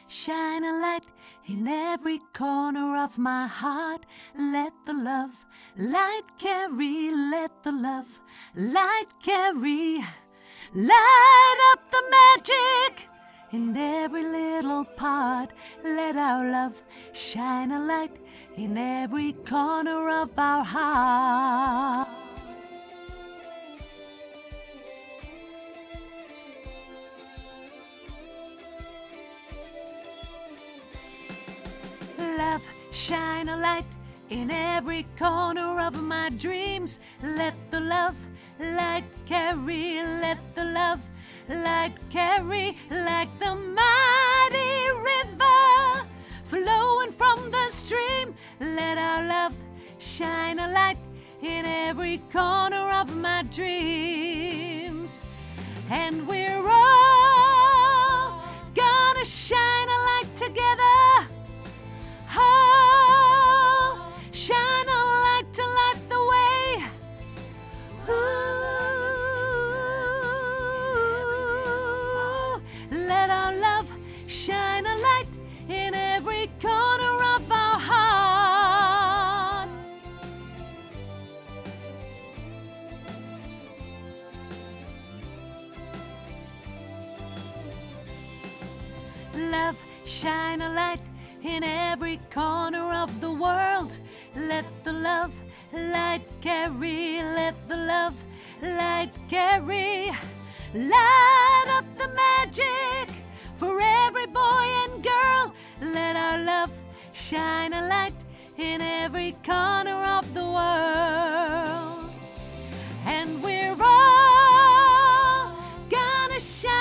shine a light in every corner of my heart. Let the love light carry, let the love light carry. Light up the magic in every little part. Let our love shine a light in every corner of our heart. Love, shine a light in every corner of my dreams. Let the love light carry, let the love light carry. Like the mighty river flowing from the stream, let our love shine a light in every corner of my dreams. And we're all gonna shine a light together. Oh, shine a light to light the way. Ooh, let our love shine a light in every corner of our hearts. Love, shine a light in every corner of the world. Let the love light carry, let the love light carry. Light up the magic for every boy and girl. Let our love shine a light in every corner of the world. And we're all gonna shine